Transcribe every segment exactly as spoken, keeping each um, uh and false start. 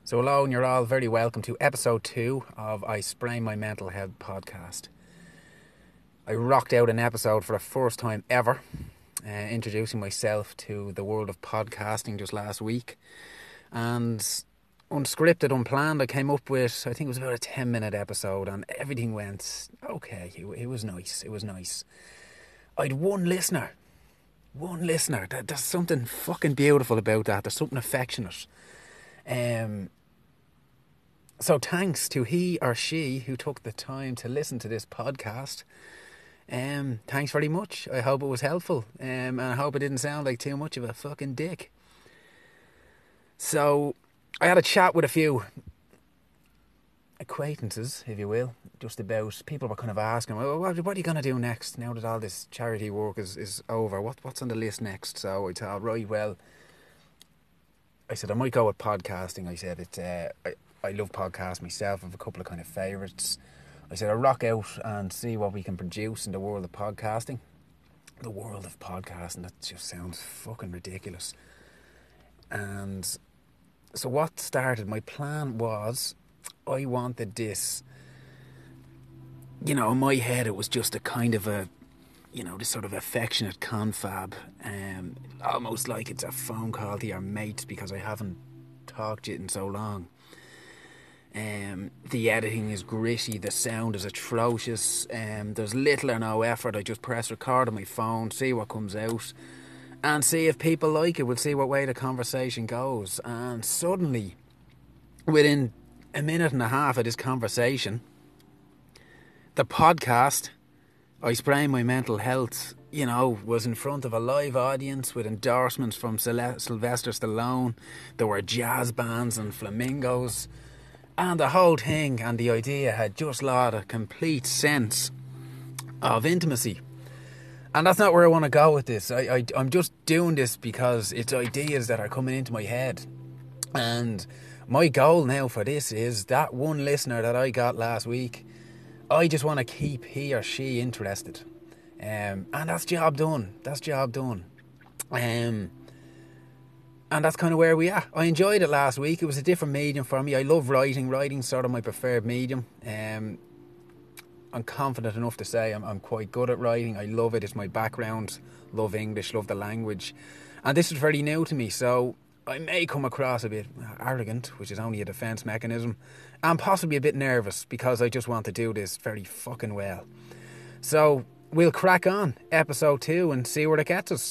So hello, and you're all very welcome to episode two of I Sprain My Mental Health podcast. I rocked out an episode for the first time ever, uh, introducing myself to the world of podcasting just last week. And unscripted, unplanned, I came up with, I think it was about a ten minute episode, and everything went okay. It, it was nice, it was nice. I'd one listener, one listener. There's something fucking beautiful about that. There's something affectionate. Um, so thanks to he or she who took the time to listen to this podcast. Um, thanks very much. I hope it was helpful. Um, and I hope it didn't sound like too much of a fucking dick. So I had a chat with a few acquaintances, if you will, just about, people were kind of asking, well, what, what are you going to do next now that all this charity work is, is over? What What's on the list next? So I thought, right, well, I said I might go with podcasting. I said it. Uh, I, I love podcasts myself. I have a couple of kind of favourites. I said I'll rock out and see what we can produce in the world of podcasting. The world of podcasting, that just sounds fucking ridiculous. And so what started, my plan was, I wanted this, you know, in my head it was just a kind of a, you know, this sort of affectionate confab, um, almost like it's a phone call to your mates because I haven't talked to you in so long. Um, the editing is gritty, the sound is atrocious, um, there's little or no effort. I just press record on my phone, see what comes out, and see if people like it. We'll see what way the conversation goes. And suddenly, within a minute and a half of this conversation, the podcast, I Sprain My Mental Health, you know, was in front of a live audience with endorsements from Sylvester Stallone. There were jazz bands and flamingos. And the whole thing and the idea had just lost a complete sense of intimacy. And that's not where I want to go with this. I, I, I'm just doing this because it's ideas that are coming into my head. And my goal now for this is that one listener that I got last week, I just want to keep he or she interested. Um, and that's job done. That's job done. Um... And that's kind of where we are. I enjoyed it last week. It was a different medium for me. I love writing. Writing's sort of my preferred medium. Um, I'm confident enough to say I'm, I'm quite good at writing. I love it. It's my background. Love English. Love the language. And this is very new to me. So I may come across a bit arrogant, which is only a defence mechanism. And possibly a bit nervous because I just want to do this very fucking well. So we'll crack on episode two and see where it gets us.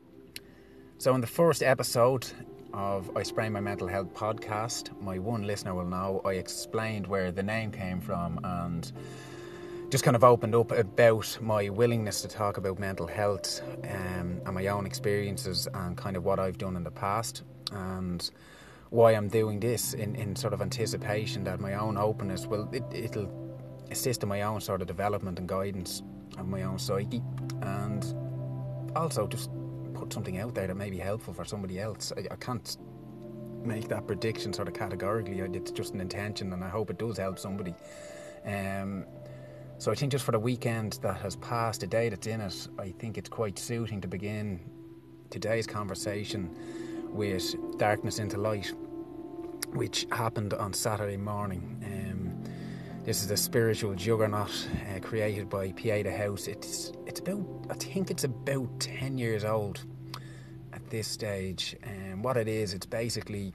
So in the first episode of I Sprain My Mental Health podcast, my one listener will know, I explained where the name came from and just kind of opened up about my willingness to talk about mental health um, and my own experiences and kind of what I've done in the past and why I'm doing this in, in sort of anticipation that my own openness will, it, it'll assist in my own sort of development and guidance of my own psyche, and also just put something out there that may be helpful for somebody else. I, I can't make that prediction sort of categorically. It's just an intention, and I hope it does help somebody. Um, so I think just for the weekend that has passed, the day that's in it, I think it's quite suiting to begin today's conversation with Darkness into Light, which happened on Saturday morning. Um, This is a spiritual juggernaut uh, created by Pieta House. It's it's about, I think it's about ten years old at this stage. And um, what it is, it's basically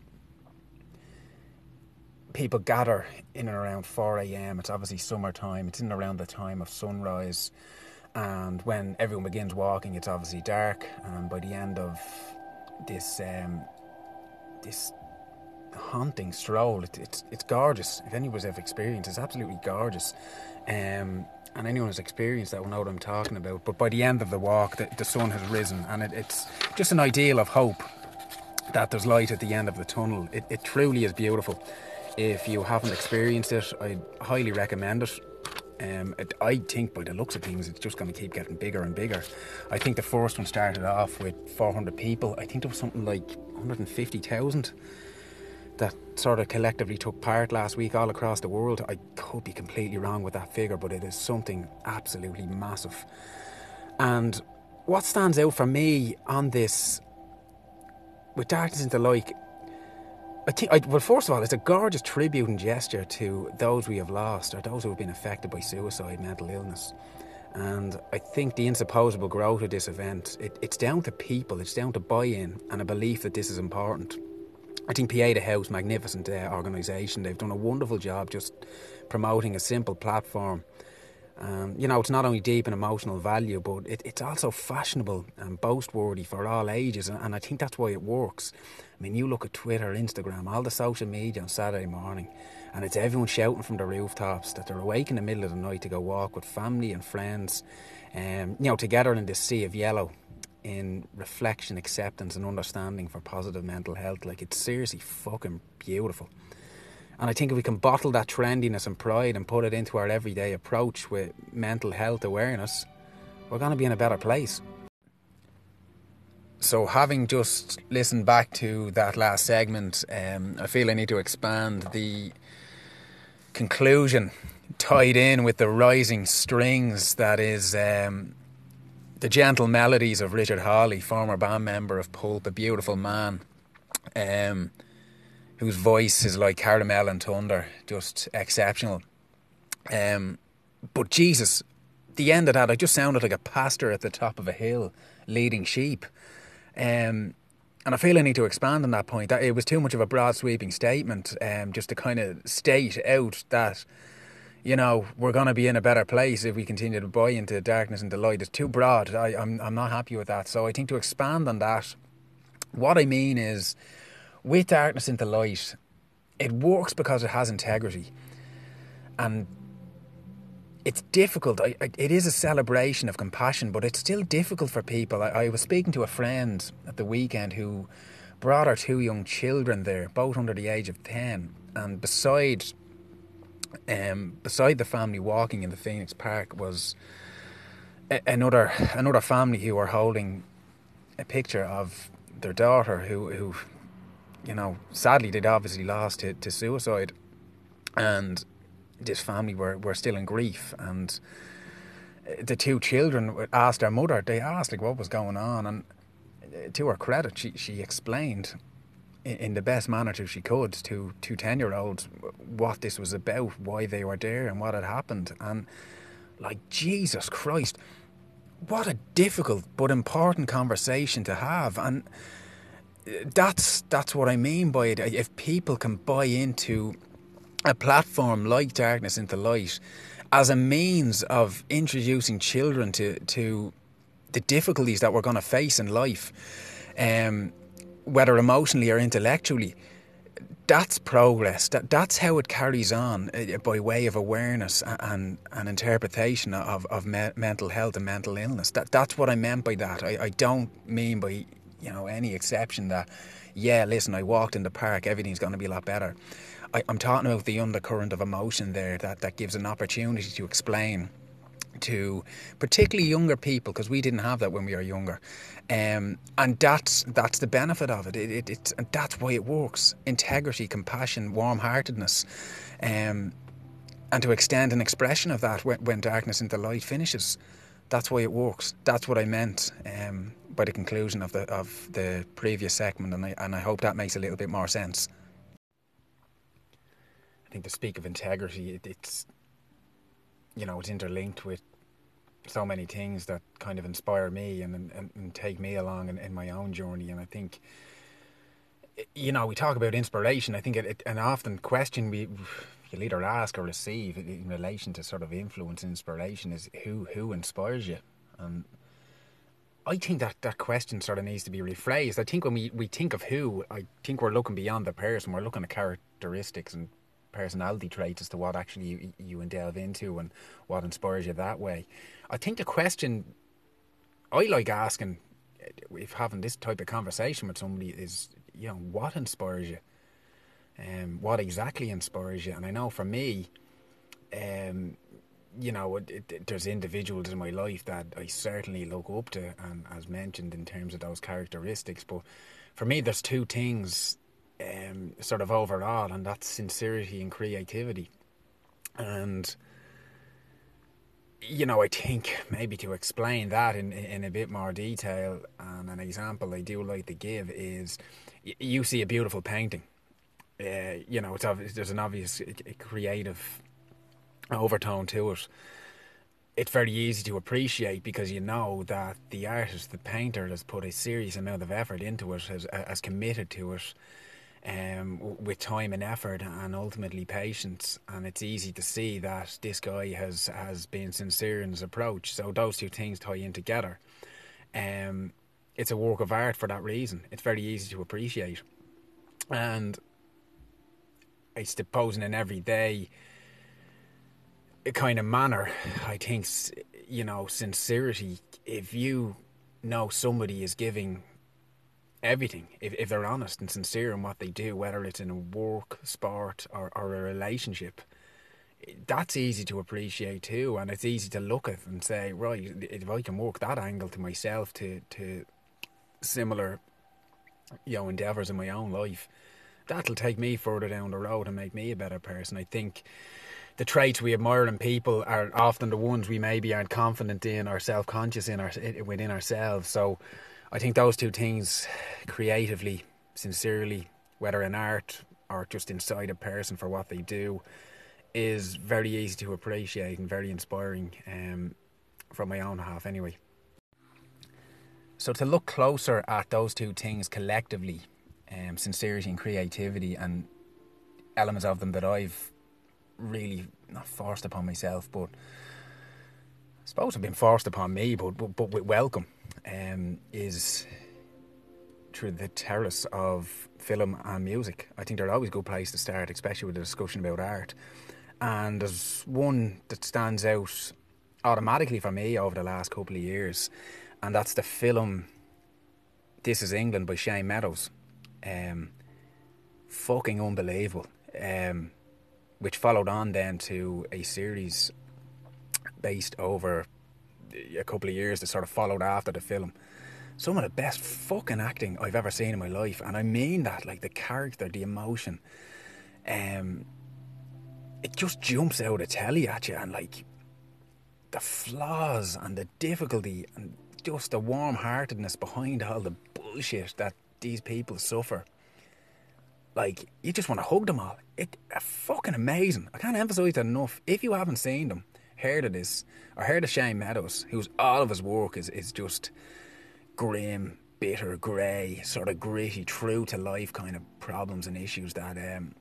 people gather in and around four a.m. It's obviously summertime. It's in and around the time of sunrise. And when everyone begins walking, it's obviously dark. And by the end of this um, this haunting stroll, it, it's it's gorgeous. If anyone's ever experienced it, it's absolutely gorgeous. Um, and anyone who's experienced that will know what I'm talking about. But by the end of the walk, the, the sun has risen, and it, it's just an ideal of hope that there's light at the end of the tunnel. It, it truly is beautiful. If you haven't experienced it, I highly recommend it. Um, it, I think by the looks of things, it's just going to keep getting bigger and bigger. I think the first one started off with four hundred people. I think there was something like one hundred fifty thousand that sort of collectively took part last week all across the world. I could be completely wrong with that figure, but it is something absolutely massive. And what stands out for me on this, with Darkness into Light, I think, I, well, first of all, it's a gorgeous tribute and gesture to those we have lost, or those who have been affected by suicide, mental illness. And I think the insupposable growth of this event, it, it's down to people, it's down to buy-in and a belief that this is important. I think Pieta House, magnificent uh, organisation, they've done a wonderful job just promoting a simple platform. Um, you know, it's not only deep in emotional value, but it, it's also fashionable and boast-worthy for all ages, and, and I think that's why it works. I mean, you look at Twitter, Instagram, all the social media on Saturday morning, and it's everyone shouting from the rooftops that they're awake in the middle of the night to go walk with family and friends, um, you know, together in this sea of yellow, in reflection, acceptance and understanding for positive mental health. Like, it's seriously fucking beautiful. And I think if we can bottle that trendiness and pride and put it into our everyday approach with mental health awareness, we're going to be in a better place. So having just listened back to that last segment, um, I feel I need to expand the conclusion tied in with the rising strings that is um, the gentle melodies of Richard Hawley, former band member of Pulp, a beautiful man. Um... whose voice is like caramel and thunder, just exceptional. Um, but Jesus, the end of that, I just sounded like a pastor at the top of a hill leading sheep. Um, and I feel I need to expand on that point. That it was too much of a broad sweeping statement, um, just to kind of state out that, you know, we're going to be in a better place if we continue to buy into darkness and the light. It's too broad. I, I'm, I'm not happy with that. So I think to expand on that, what I mean is, with Darkness into Light, it works because it has integrity. And it's difficult. I, I, it is a celebration of compassion, but it's still difficult for people. I, I was speaking to a friend at the weekend who brought her two young children there, both under the age of ten. And beside, um, beside the family walking in the Phoenix Park was a, another another family who were holding a picture of their daughter who... who you know, sadly they'd obviously lost to, to suicide, and this family were, were still in grief. And the two children asked their mother, they asked like what was going on, and to her credit, she, she explained in, in the best manner to she could to two ten-year-olds what this was about, why they were there and what had happened. And like, Jesus Christ, what a difficult but important conversation to have. And That's that's what I mean by it. If people can buy into a platform like Darkness into Light as a means of introducing children to, to the difficulties that we're going to face in life, um, whether emotionally or intellectually, that's progress. That That's how it carries on, uh, by way of awareness and, and interpretation of, of me- mental health and mental illness. That That's what I meant by that. I, I don't mean by... you know, any exception that, yeah, listen, I walked in the park, everything's going to be a lot better. I, I'm talking about the undercurrent of emotion there that, that gives an opportunity to explain to particularly younger people, because we didn't have that when we were younger. Um, and that's that's the benefit of it. It, it it's, and that's why it works. Integrity, compassion, warm-heartedness. Um, and to extend an expression of that when, when Darkness into Light finishes. That's why it works. That's what I meant um, by the conclusion of the of the previous segment, and I and I hope that makes a little bit more sense. I think to speak of integrity, it, it's you know it's interlinked with so many things that kind of inspire me and and, and take me along in, in my own journey. And I think, you know, we talk about inspiration. I think it, it an often question we. You'll either ask or receive in relation to sort of influence and inspiration is who who inspires you. And I think that that question sort of needs to be rephrased. I think when we, we think of who, I think we're looking beyond the person. We're looking at characteristics and personality traits as to what actually you, you delve into and what inspires you that way. I think the question I like asking, if having this type of conversation with somebody, is, you know, what inspires you? Um, what exactly inspires you? And I know for me, um, you know, it, it, there's individuals in my life that I certainly look up to, and as mentioned in terms of those characteristics. But for me, there's two things um, sort of overall, and that's sincerity and creativity. And, you know, I think maybe to explain that in, in a bit more detail, and an example I do like to give is, you see a beautiful painting, Uh, you know, it's obvious, there's an obvious creative overtone to it. It's very easy to appreciate because you know that the artist, the painter, has put a serious amount of effort into it, has, has committed to it, um, with time and effort and ultimately patience. And it's easy to see that this guy has, has been sincere in his approach. So those two things tie in together. Um, it's a work of art for that reason. It's very easy to appreciate. And I suppose in an everyday kind of manner, I think, you know, sincerity, if you know somebody is giving everything, if, if they're honest and sincere in what they do, whether it's in a work, sport or, or a relationship, that's easy to appreciate too. And it's easy to look at and say, right, if I can work that angle to myself, to, to similar, you know, endeavours in my own life, that'll take me further down the road and make me a better person. I think the traits we admire in people are often the ones we maybe aren't confident in or self-conscious in our, within ourselves. So I think those two things, creatively, sincerely, whether in art or just inside a person for what they do, is very easy to appreciate and very inspiring, um, from my own half anyway. So to look closer at those two things collectively, um, sincerity and creativity, and elements of them that I've really not forced upon myself, but I suppose have been forced upon me, but but, but with welcome, um, is through the terrace of film and music. I think they're always a good place to start, especially with a discussion about art. And there's one that stands out automatically for me over the last couple of years, and that's the film This Is England by Shane Meadows. Um, fucking unbelievable. Um, which followed on then to a series based over a couple of years that sort of followed after the film. Some of the best fucking acting I've ever seen in my life, and I mean that, like the character, the emotion, um, it just jumps out of telly at you, and like the flaws and the difficulty and just the warm-heartedness behind all the bullshit that these people suffer. Like, you just want to hug them all. It's fucking amazing. I can't emphasise that enough. If you haven't seen them, heard of this, or heard of Shane Meadows, whose all of his work is, is just grim, bitter, grey, sort of gritty, true to life kind of problems and issues that um,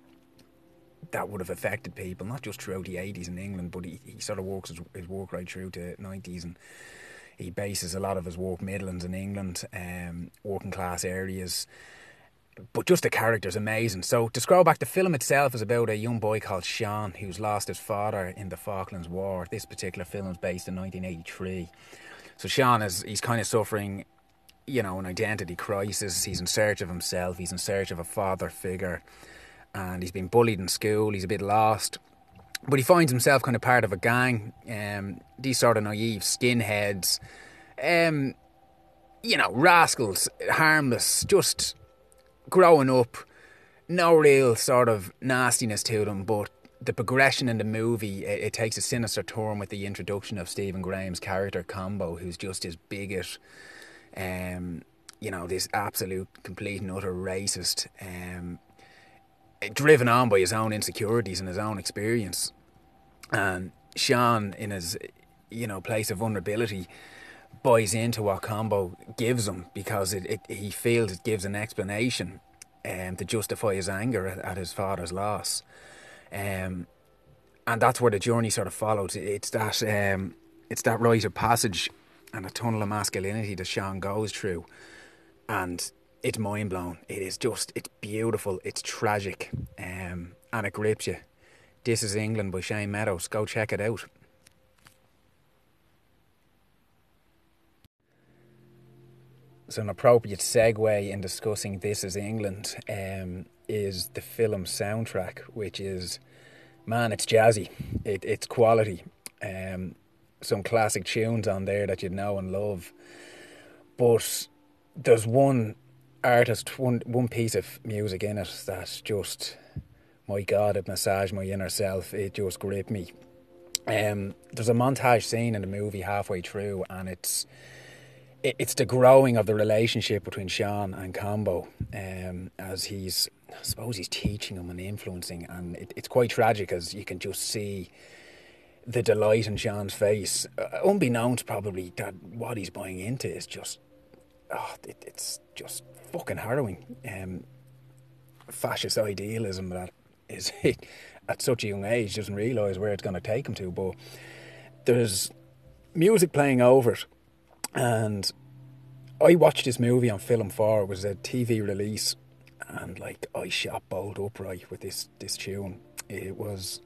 that would have affected people, not just throughout the eighties in England, but he, he sort of works his, his work right through to nineties, and he bases a lot of his work Midlands in England, um, working class areas. But just the character's amazing. So to scroll back, the film itself is about a young boy called Sean who's lost his father in the Falklands War. This particular film is based in nineteen eighty-three. So Sean is he's kind of suffering, you know, an identity crisis. He's in search of himself. He's in search of a father figure, and he's been bullied in school. He's a bit lost, but he finds himself kind of part of a gang. Um, these sort of naive skinheads, um, you know, rascals, harmless, just growing up, no real sort of nastiness to them, but the progression in the movie, it, it takes a sinister turn with the introduction of Stephen Graham's character Combo, who's just this bigot, um, you know, this absolute, complete and utter racist, um, driven on by his own insecurities and his own experience. And Sean, in his, you know, place of vulnerability, buys into what Combo gives him because it, it he feels it gives an explanation um, to justify his anger at, at his father's loss. Um, and that's where the journey sort of follows. It's that um, it's that rite of passage and a tunnel of masculinity that Sean goes through, and it's mind blowing. It is just, it's beautiful, it's tragic, um, and it grips you. This Is England by Shane Meadows. Go check it out. So an appropriate segue in discussing This Is England um, is the film soundtrack, which is, man, it's jazzy. It, it's quality. Um, some classic tunes on there that you know and love. But there's one artist, one one piece of music in it that just, my God, it massaged my inner self. It just gripped me. Um, there's a montage scene in the movie halfway through, and it's it, it's the growing of the relationship between Sean and Combo, um, as he's, I suppose he's teaching him and influencing, and it, it's quite tragic as you can just see the delight in Sean's face, uh, unbeknownst probably that what he's buying into is just, oh, it, it's just fucking harrowing. Um, fascist idealism that is at such a young age doesn't realise where it's going to take him to. But there's music playing over it, and I watched this movie on Film four. It was a T V release, and like I shot bolt upright with this this tune. It was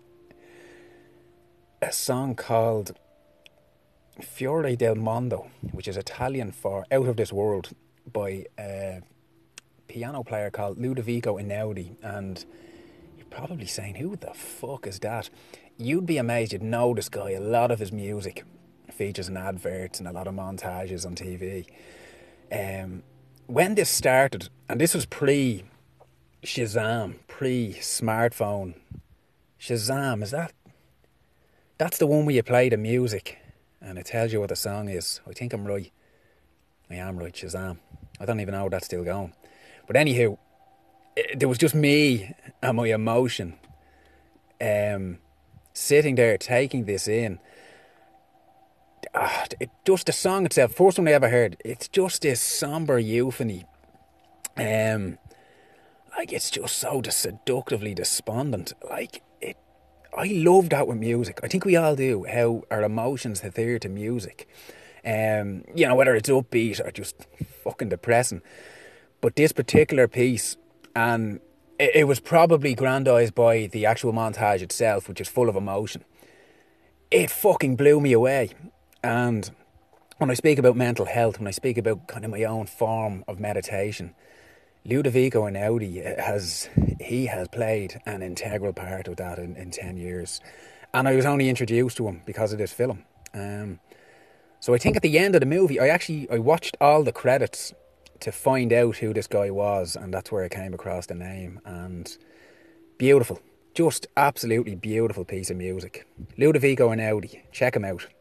a song called Fiore del Mondo, which is Italian for Out of This World, by a piano player called Ludovico Einaudi. And you're probably saying, who the fuck is that? You'd be amazed, you'd know this guy. A lot of his music features in adverts and a lot of montages on T V. Um, when this started, and this was pre-Shazam, pre-smartphone. Shazam, is that? That's the one where you play the music and it tells you what the song is. I think I'm right. I am right, Shazam. I don't even know if that's still going. But anywho, it, there was just me and my emotion um, sitting there taking this in. Ah, it, just the song itself, first one I ever heard, it's just this sombre euphony. Um, like, it's just so seductively despondent. Like, it. I love that with music. I think we all do, how our emotions adhere to music. Um, you know, whether it's upbeat or just fucking depressing. But this particular piece, and it, it was probably grandised by the actual montage itself, which is full of emotion. It fucking blew me away. And when I speak about mental health, when I speak about kind of my own form of meditation, Ludovico Einaudi has, he has played an integral part of that in, in ten years. And I was only introduced to him because of this film. Um, so I think at the end of the movie, I actually, I watched all the credits to find out who this guy was, and that's where I came across the name. And beautiful, just absolutely beautiful piece of music. Ludovico Einaudi, check him out.